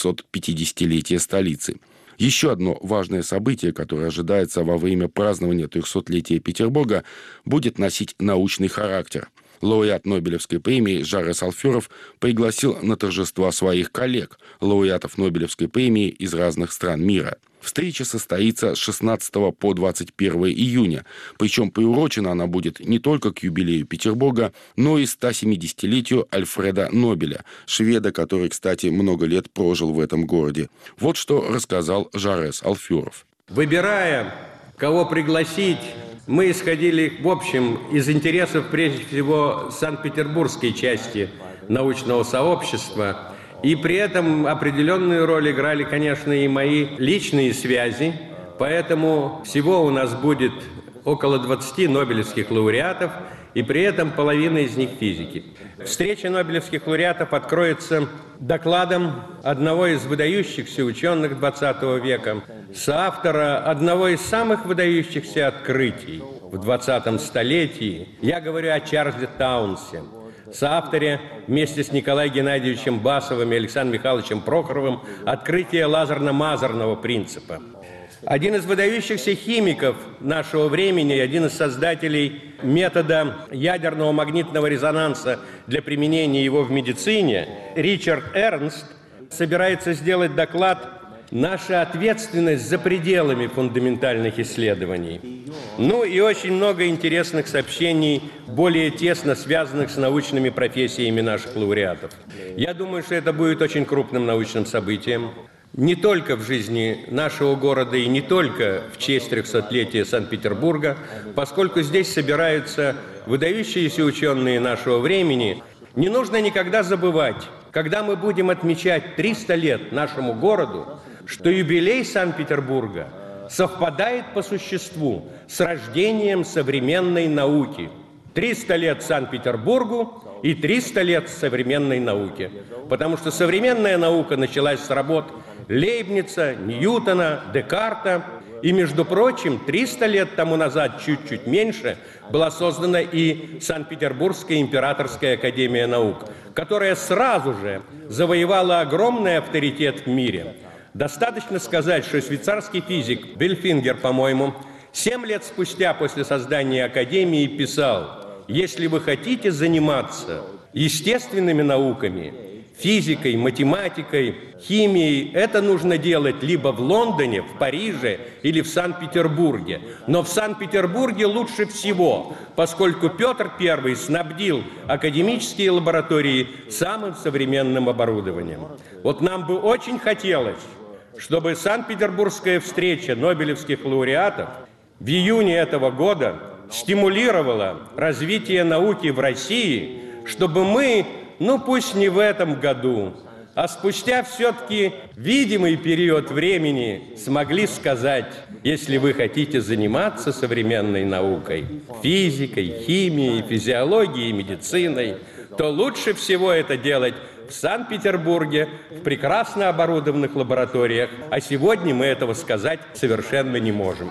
850-летия столицы. Еще одно важное событие, которое ожидается во время празднования 300-летия Петербурга, будет носить научный характер. Лауреат Нобелевской премии Жарес Алферов пригласил на торжества своих коллег, лауреатов Нобелевской премии из разных стран мира. Встреча состоится с 16 по 21 июня, причем приурочена она будет не только к юбилею Петербурга, но и 170-летию Альфреда Нобеля, шведа, который, кстати, много лет прожил в этом городе. Вот что рассказал Жарес Алферов. Выбирая, кого пригласить, мы исходили, в общем, из интересов, прежде всего, Санкт-Петербургской части научного сообщества. И при этом определенную роль играли, конечно, и мои личные связи. Поэтому всего у нас будет около 20 нобелевских лауреатов, и при этом половина из них физики. Встреча нобелевских лауреатов откроется докладом одного из выдающихся ученых XX века, соавтора одного из самых выдающихся открытий в 20 столетии. Я говорю о Чарльзе Таунсе, соавторе вместе с Николаем Геннадьевичем Басовым и Александром Михайловичем Прохоровым открытия лазерно-мазерного принципа. Один из выдающихся химиков нашего времени, один из создателей метода ядерного магнитного резонанса для применения его в медицине, Ричард Эрнст, собирается сделать доклад «Наша ответственность за пределами фундаментальных исследований». Ну и очень много интересных сообщений, более тесно связанных с научными профессиями наших лауреатов. Я думаю, что это будет очень крупным научным событием. Не только в жизни нашего города и не только в честь 300-летия Санкт-Петербурга, поскольку здесь собираются выдающиеся ученые нашего времени, не нужно никогда забывать, когда мы будем отмечать 300 лет нашему городу, что юбилей Санкт-Петербурга совпадает по существу с рождением современной науки. 300 лет Санкт-Петербургу и 300 лет современной науке. Потому что современная наука началась с работ Лейбница, Ньютона, Декарта. И, между прочим, 300 лет тому назад, чуть-чуть меньше, была создана и Санкт-Петербургская императорская академия наук, которая сразу же завоевала огромный авторитет в мире. Достаточно сказать, что швейцарский физик Бельфингер, по-моему, 7 лет спустя после создания академии писал: «Если вы хотите заниматься естественными науками, физикой, математикой, химией, это нужно делать либо в Лондоне, в Париже или в Санкт-Петербурге. Но в Санкт-Петербурге лучше всего, поскольку Петр I снабдил академические лаборатории самым современным оборудованием». Вот нам бы очень хотелось, чтобы Санкт-Петербургская встреча нобелевских лауреатов в июне этого года стимулировала развитие науки в России, чтобы мы, пусть не в этом году, а спустя все-таки видимый период времени смогли сказать: если вы хотите заниматься современной наукой, физикой, химией, физиологией, медициной, то лучше всего это делать в Санкт-Петербурге, в прекрасно оборудованных лабораториях. А сегодня мы этого сказать совершенно не можем.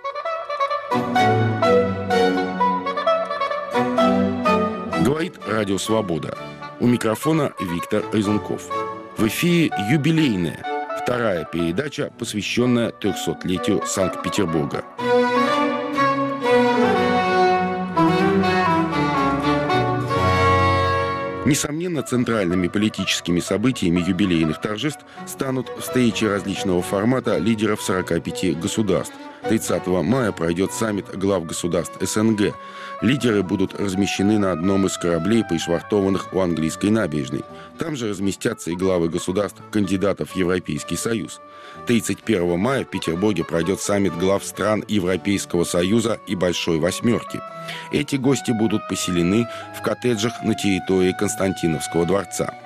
Говорит Радио Свобода. У микрофона Виктор Резунков. В эфире юбилейная, вторая передача, посвященная 300-летию Санкт-Петербурга. Несомненно, центральными политическими событиями юбилейных торжеств станут встречи различного формата лидеров 45 государств. 30 мая пройдет саммит глав государств СНГ. Лидеры будут размещены на одном из кораблей, пришвартованных у английской набережной. Там же разместятся и главы государств, кандидатов в Европейский Союз. 31 мая в Петербурге пройдет саммит глав стран Европейского Союза и Большой Восьмерки. Эти гости будут поселены в коттеджах на территории Константиновского дворца.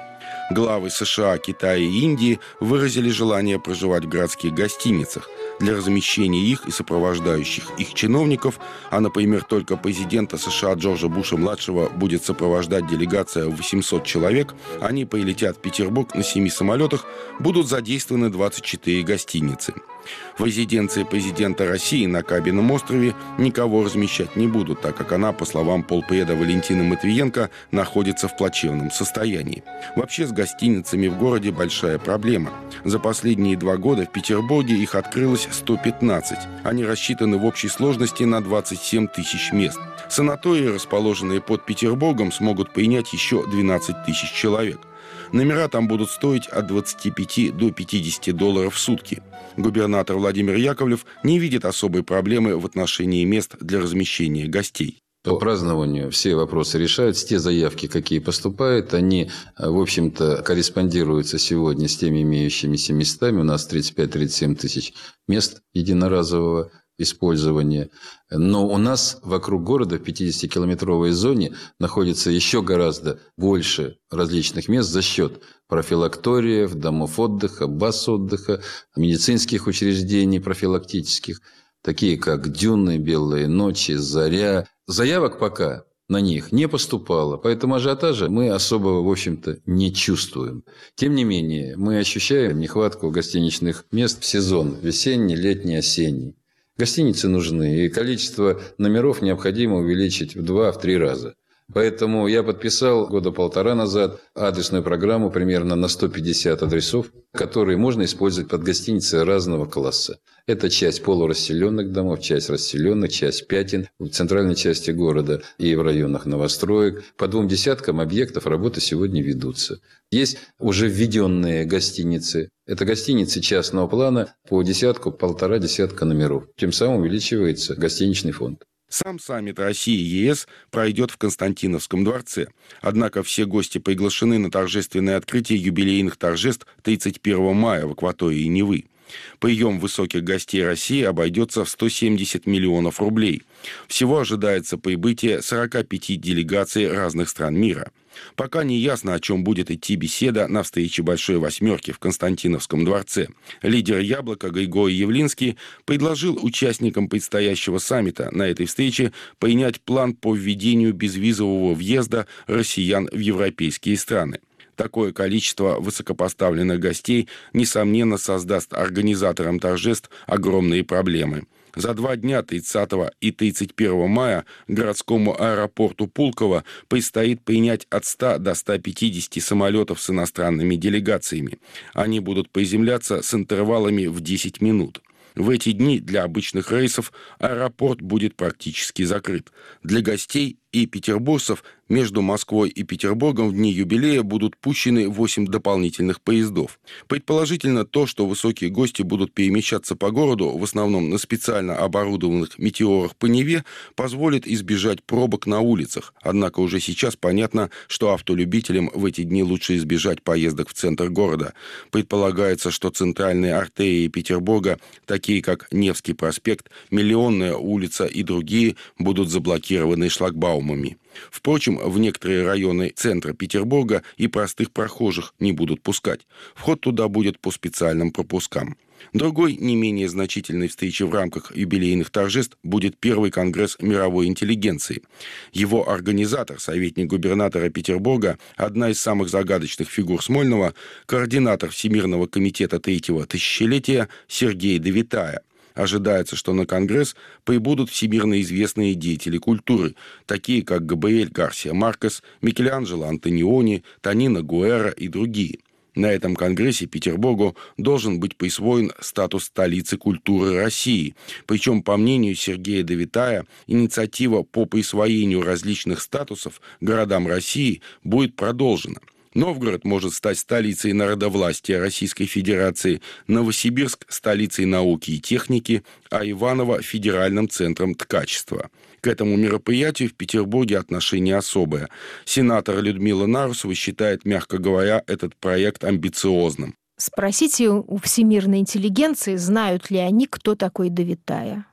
Главы США, Китая и Индии выразили желание проживать в городских гостиницах. Для размещения их и сопровождающих их чиновников, а, например, только президента США Джорджа Буша-младшего будет сопровождать делегация в 800 человек, они прилетят в Петербург на 7 самолетах, будут задействованы 24 гостиницы. В резиденции президента России на Кабином острове никого размещать не будут, так как она, по словам полпреда Валентины Матвиенко, находится в плачевном состоянии. Вообще с гостиницами в городе большая проблема. За последние 2 года в Петербурге их открылось 115. Они рассчитаны в общей сложности на 27 тысяч мест. Санатории, расположенные под Петербургом, смогут принять еще 12 тысяч человек. Номера там будут стоить от 25 до $50 в сутки. Губернатор Владимир Яковлев не видит особой проблемы в отношении мест для размещения гостей. По празднованию все вопросы решаются. Те заявки, какие поступают, они, в общем-то, корреспондируются сегодня с теми имеющимися местами. У нас 35-37 тысяч мест единоразового использования. Но у нас вокруг города в 50-километровой зоне находится еще гораздо больше различных мест за счет профилакториев, домов отдыха, баз отдыха, медицинских учреждений профилактических, такие как Дюны, Белые ночи, Заря. Заявок пока на них не поступало, поэтому ажиотажа мы особого, в общем-то, не чувствуем. Тем не менее, мы ощущаем нехватку гостиничных мест в сезон весенний, летний, осенний. Гостиницы нужны, и количество номеров необходимо увеличить в 2-3 раза. Поэтому я подписал 1.5 года назад адресную программу примерно на 150 адресов, которые можно использовать под гостиницы разного класса. Это часть полурасселенных домов, часть расселенных, часть пятен в центральной части города и в районах новостроек. По 2 десяткам объектов работы сегодня ведутся. Есть уже введенные гостиницы. Это гостиницы частного плана по 10-1,5 десятка номеров. Тем самым увеличивается гостиничный фонд. Сам саммит России и ЕС пройдет в Константиновском дворце. Однако все гости приглашены на торжественное открытие юбилейных торжеств 31 мая в акватории Невы. Прием высоких гостей России обойдется в 170 миллионов рублей. Всего ожидается прибытие 45 делегаций разных стран мира. Пока не ясно, о чем будет идти беседа на встрече Большой Восьмерки в Константиновском дворце. Лидер «Яблока» Григорий Явлинский предложил участникам предстоящего саммита на этой встрече принять план по введению безвизового въезда россиян в европейские страны. Такое количество высокопоставленных гостей, несомненно, создаст организаторам торжеств огромные проблемы. За 2 дня, 30 и 31 мая, городскому аэропорту Пулково предстоит принять от 100 до 150 самолетов с иностранными делегациями. Они будут приземляться с интервалами в 10 минут. В эти дни для обычных рейсов аэропорт будет практически закрыт. Для гостей и петербуржцев между Москвой и Петербургом в дни юбилея будут пущены 8 дополнительных поездов. Предположительно, то, что высокие гости будут перемещаться по городу, в основном на специально оборудованных метеорах по Неве, позволит избежать пробок на улицах. Однако уже сейчас понятно, что автолюбителям в эти дни лучше избежать поездок в центр города. Предполагается, что центральные артерии Петербурга, такие как Невский проспект, Миллионная улица и другие, будут заблокированы шлагбаумами. Впрочем, в некоторые районы центра Петербурга и простых прохожих не будут пускать. Вход туда будет по специальным пропускам. Другой, не менее значительной встречей в рамках юбилейных торжеств будет Первый конгресс мировой интеллигенции. Его организатор, советник губернатора Петербурга, одна из самых загадочных фигур Смольного, координатор Всемирного комитета 3-го тысячелетия Сергей Довитая. Ожидается, что на Конгресс прибудут всемирно известные деятели культуры, такие как Габриэль Гарсия Маркес, Микеланджело Антониони, Тонино Гуэра и другие. На этом Конгрессе Петербургу должен быть присвоен статус столицы культуры России. Причем, по мнению Сергея Довитая, инициатива по присвоению различных статусов городам России будет продолжена. Новгород может стать столицей народовластия Российской Федерации, Новосибирск – столицей науки и техники, а Иваново – федеральным центром ткачества. К этому мероприятию в Петербурге отношение особое. Сенатор Людмила Нарусова считает, мягко говоря, этот проект амбициозным. Спросите у всемирной интеллигенции, знают ли они, кто такой Довитая.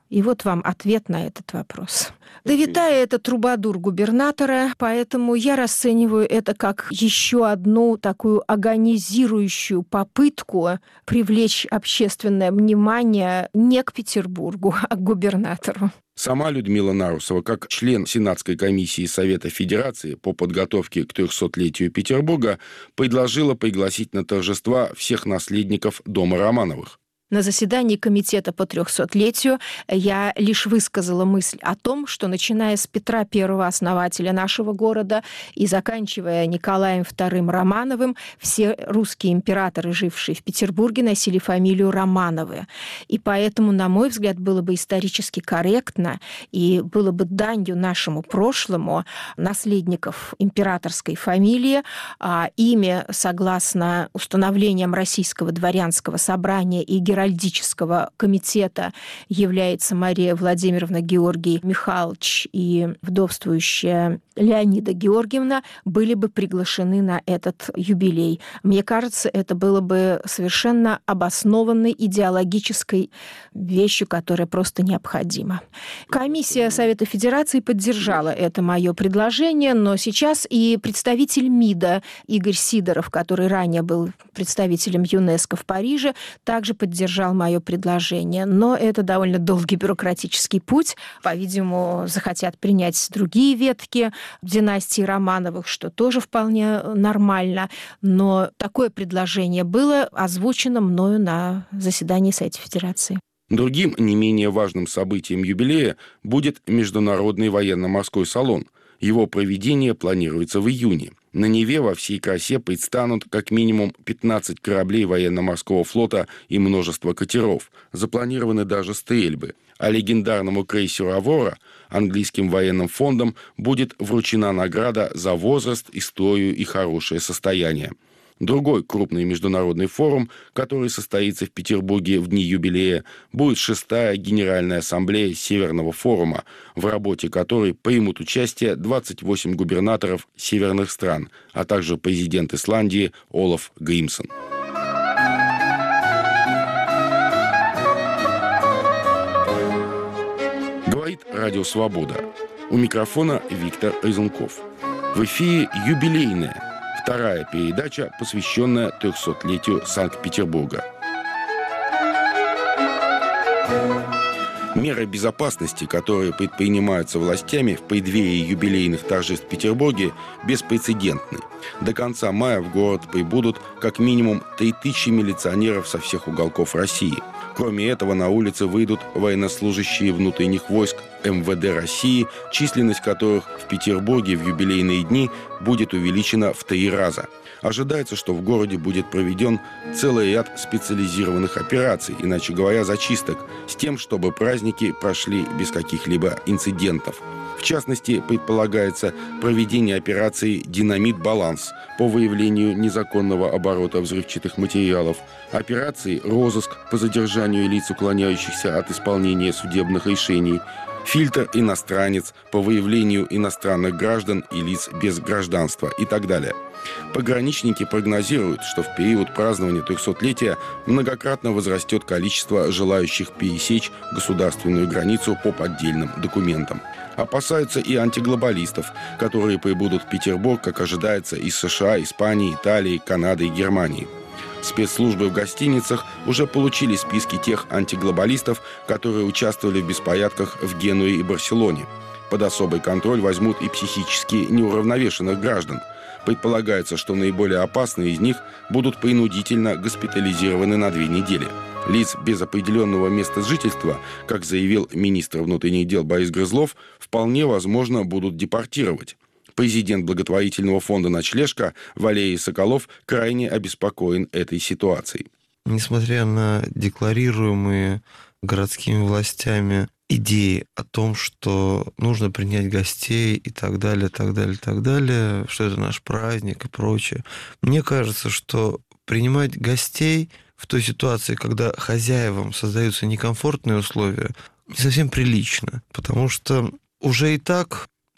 И вот вам ответ на этот вопрос. Давита – это трубадур губернатора, поэтому я расцениваю это как еще одну такую агонизирующую попытку привлечь общественное внимание не к Петербургу, а к губернатору. Сама Людмила Нарусова, как член Сенатской комиссии Совета Федерации по подготовке к 300-летию Петербурга, предложила пригласить на торжества всех наследников дома Романовых. На заседании комитета по 300-летию я лишь высказала мысль о том, что начиная с Петра I, основателя нашего города, и заканчивая Николаем II Романовым, все русские императоры, жившие в Петербурге, носили фамилию Романовы. И поэтому, на мой взгляд, было бы исторически корректно и было бы данью нашему прошлому наследников императорской фамилии, ими, согласно установлениям Российского дворянского собрания и Геральдического комитета, является Мария Владимировна, Георгий Михайлович и вдовствующая Леонида Георгиевна, были бы приглашены на этот юбилей. Мне кажется, это было бы совершенно обоснованной идеологической вещью, которая просто необходима. Комиссия Совета Федерации поддержала это мое предложение, но сейчас и представитель МИДа Игорь Сидоров, который ранее был представителем ЮНЕСКО в Париже, также поддержал мое предложение. Но это довольно долгий бюрократический путь. По-видимому, захотят принять другие ветки династии Романовых, что тоже вполне нормально. Но такое предложение было озвучено мною на заседании Совета Федерации. Другим не менее важным событием юбилея будет Международный военно-морской салон. Его проведение планируется в июне. На Неве во всей красе предстанут как минимум 15 кораблей военно-морского флота и множество катеров. Запланированы даже стрельбы. А легендарному крейсеру «Аврора» английским военным фондом будет вручена награда за возраст, историю и хорошее состояние. Другой крупный международный форум, который состоится в Петербурге в дни юбилея, будет 6-я Генеральная ассамблея Северного форума, в работе которой примут участие 28 губернаторов северных стран, а также президент Исландии Олаф Гримсон. Говорит Радио Свобода. У микрофона Виктор Резунков. В эфире юбилейная вторая передача, посвященная 300-летию Санкт-Петербурга. Меры безопасности, которые предпринимаются властями в преддверии юбилейных торжеств в Петербурге, беспрецедентны. До конца мая в город прибудут как минимум 3000 милиционеров со всех уголков России. Кроме этого, на улицы выйдут военнослужащие внутренних войск МВД России, численность которых в Петербурге в юбилейные дни будет увеличена в 3 раза. Ожидается, что в городе будет проведен целый ряд специализированных операций, иначе говоря, зачисток, с тем, чтобы праздники прошли без каких-либо инцидентов. В частности, предполагается проведение операции «Динамит-баланс» по выявлению незаконного оборота взрывчатых материалов, операции «Розыск» по задержанию лиц, уклоняющихся от исполнения судебных решений, фильтр «Иностранец» по выявлению иностранных граждан и лиц без гражданства и так далее. Пограничники прогнозируют, что в период празднования 300-летия многократно возрастет количество желающих пересечь государственную границу по поддельным документам. Опасаются и антиглобалистов, которые прибудут в Петербург, как ожидается, из США, Испании, Италии, Канады и Германии. Спецслужбы в гостиницах уже получили списки тех антиглобалистов, которые участвовали в беспорядках в Генуе и Барселоне. Под особый контроль возьмут и психически неуравновешенных граждан. Предполагается, что наиболее опасные из них будут принудительно госпитализированы на 2 недели. Лиц без определенного места жительства, как заявил министр внутренних дел Борис Грызлов, вполне возможно будут депортировать. Президент благотворительного фонда «Ночлежка» Валерий Соколов крайне обеспокоен этой ситуацией. Несмотря на декларируемые городскими властями идеи о том, что нужно принять гостей и так далее, что это наш праздник и прочее, мне кажется, что принимать гостей в той ситуации, когда хозяевам создаются некомфортные условия, не совсем прилично, потому что уже и так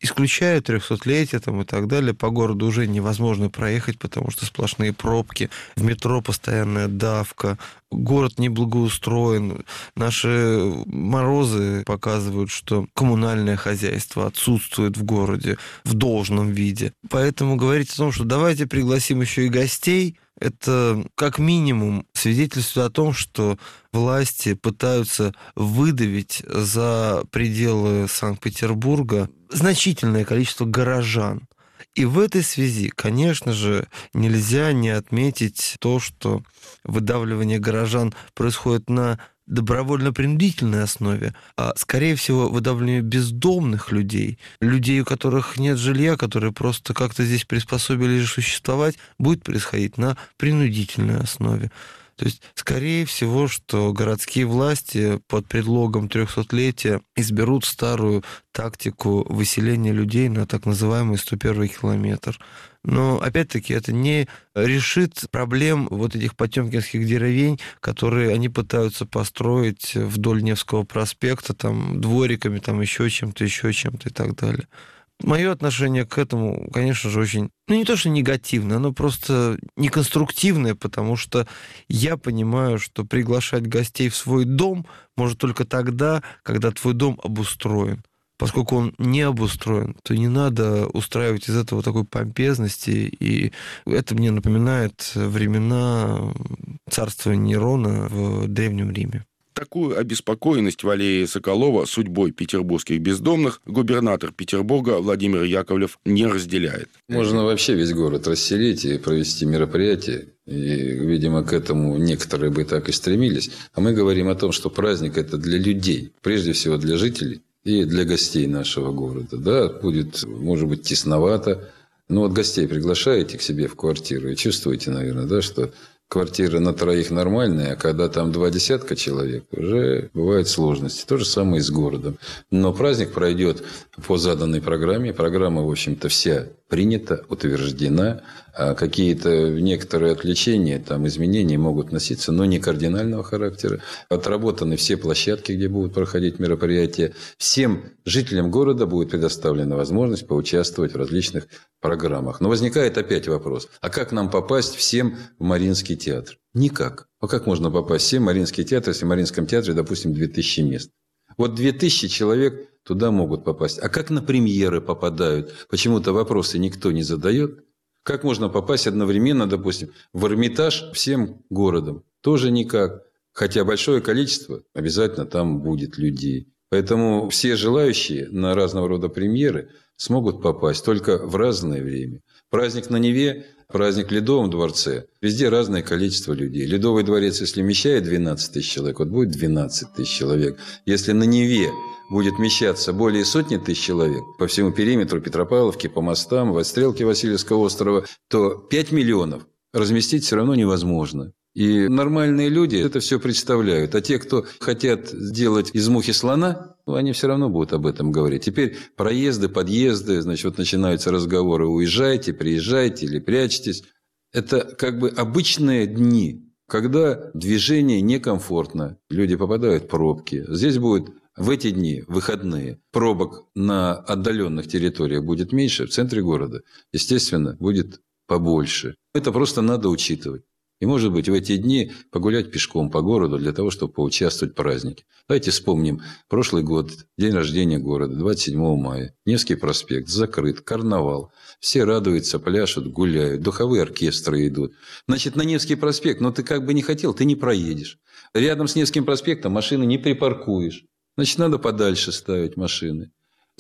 исключая 300-летие там, и так далее, по городу уже невозможно проехать, потому что сплошные пробки, в метро постоянная давка, город не благоустроен. Наши морозы показывают, что коммунальное хозяйство отсутствует в городе в должном виде. Поэтому говорить о том, что давайте пригласим еще и гостей, это как минимум свидетельствует о том, что власти пытаются выдавить за пределы Санкт-Петербурга значительное количество горожан. И в этой связи, конечно же, нельзя не отметить то, что выдавливание горожан происходит на добровольно-принудительной основе, а, скорее всего, выдавливание бездомных людей, людей, у которых нет жилья, которые просто как-то здесь приспособились существовать, будет происходить на принудительной основе. То есть, скорее всего, что городские власти под предлогом 300-летия изберут старую тактику выселения людей на так называемый 101-й километр. Но, опять-таки, это не решит проблем вот этих потемкинских деревень, которые они пытаются построить вдоль Невского проспекта, там, двориками, там, еще чем-то и так далее. Мое отношение к этому, конечно же, очень, не то что негативное, оно просто неконструктивное, потому что я понимаю, что приглашать гостей в свой дом может только тогда, когда твой дом обустроен. Поскольку он не обустроен, то не надо устраивать из этого такой помпезности, и это мне напоминает времена царствования Нерона в Древнем Риме. Такую обеспокоенность Валерия Соколова судьбой петербургских бездомных губернатор Петербурга Владимир Яковлев не разделяет. Можно вообще весь город расселить и провести мероприятие. И, видимо, к этому некоторые бы так и стремились. А мы говорим о том, что праздник – это для людей, прежде всего для жителей и для гостей нашего города. Да, будет, может быть, тесновато. Но вот гостей приглашаете к себе в квартиру и чувствуете, наверное, да, что квартира на троих нормальная, а когда там 20 человек, уже бывают сложности. То же самое и с городом. Но праздник пройдет по заданной программе. Программа, в общем-то, вся принята, утверждена. А какие-то некоторые отвлечения, там, изменения могут носиться, но не кардинального характера. Отработаны все площадки, где будут проходить мероприятия. Всем жителям города будет предоставлена возможность поучаствовать в различных программах. Но возникает опять вопрос, а как нам попасть всем в Мариинский театр? Никак. А как можно попасть всем в Мариинский театр, если в Мариинском театре, допустим, 2000 мест? Вот 2000 человек туда могут попасть. А как на премьеры попадают? Почему-то вопросы никто не задает. Как можно попасть одновременно, допустим, в Эрмитаж всем городом? Тоже никак. Хотя большое количество обязательно там будет людей. Поэтому все желающие на разного рода премьеры смогут попасть только в разное время. Праздник на Неве, праздник в Ледовом дворце. Везде разное количество людей. Ледовый дворец, если вмещает 12 тысяч человек, вот будет 12 тысяч человек. Если на Неве будет вмещаться более сотни тысяч человек по всему периметру Петропавловки, по мостам, в отстрелке Васильевского острова, то 5 миллионов разместить все равно невозможно. И нормальные люди это все представляют. А те, кто хотят сделать из мухи слона, они все равно будут об этом говорить. Теперь проезды, подъезды, значит, вот начинаются разговоры: уезжайте, приезжайте или прячьтесь. Это как бы обычные дни, когда движение некомфортно, люди попадают в пробки. Здесь будет в эти дни, выходные, пробок на отдаленных территориях будет меньше, в центре города, естественно, будет побольше. Это просто надо учитывать. И, может быть, в эти дни погулять пешком по городу для того, чтобы поучаствовать в празднике. Давайте вспомним прошлый год, день рождения города, 27 мая. Невский проспект закрыт, карнавал. Все радуются, пляшут, гуляют, духовые оркестры идут. Значит, на Невский проспект, но ты как бы не хотел, ты не проедешь. Рядом с Невским проспектом машины не припаркуешь. Значит, надо подальше ставить машины.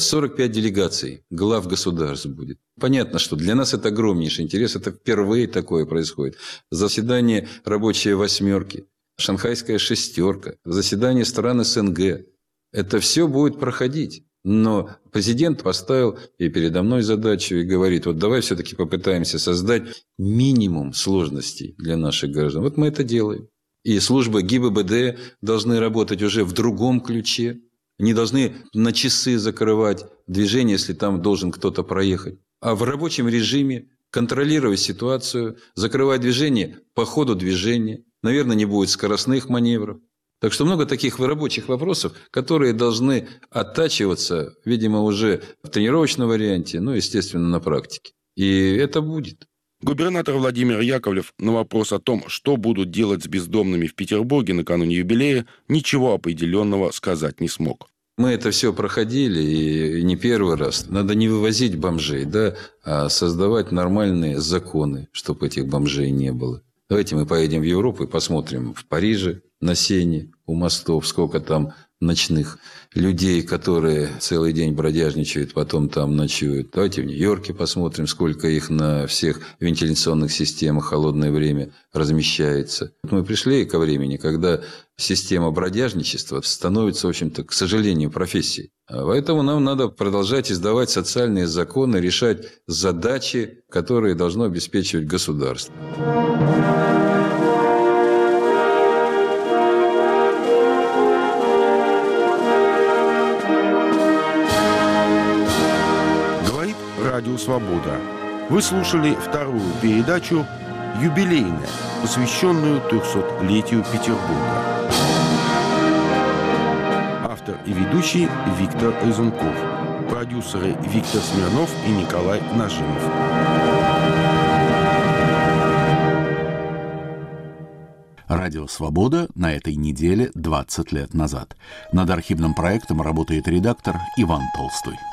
45 делегаций, глав государств будет. Понятно, что для нас это огромнейший интерес. Это впервые такое происходит. Заседание рабочей восьмерки, шанхайская шестерка, заседание стран СНГ. Это все будет проходить. Но президент поставил и передо мной задачу и говорит: вот давай все-таки попытаемся создать минимум сложностей для наших граждан. Вот мы это делаем. И службы ГИБДД должны работать уже в другом ключе. Не должны на часы закрывать движение, если там должен кто-то проехать. А в рабочем режиме контролировать ситуацию, закрывать движение по ходу движения. Наверное, не будет скоростных маневров. Так что много таких рабочих вопросов, которые должны оттачиваться, видимо, уже в тренировочном варианте, ну, естественно, на практике. И это будет. Губернатор Владимир Яковлев на вопрос о том, что будут делать с бездомными в Петербурге накануне юбилея, ничего определенного сказать не смог. Мы это все проходили, и не первый раз. Надо не вывозить бомжей, да, а создавать нормальные законы, чтобы этих бомжей не было. Давайте мы поедем в Европу и посмотрим в Париже, на Сене, у мостов, сколько там ночных людей, которые целый день бродяжничают, потом там ночуют. Давайте в Нью-Йорке посмотрим, сколько их на всех вентиляционных системах в холодное время размещается. Мы пришли ко времени, когда система бродяжничества становится, в общем-то, к сожалению, профессией. Поэтому нам надо продолжать издавать социальные законы, решать задачи, которые должно обеспечивать государство. Радио «Свобода». Вы слушали вторую передачу «Юбилейная», посвященную 300-летию Петербурга. Автор и ведущий Виктор Резунков. Продюсеры Виктор Смирнов и Николай Нажимов. Радио «Свобода» на этой неделе 20 лет назад. Над архивным проектом работает редактор Иван Толстой.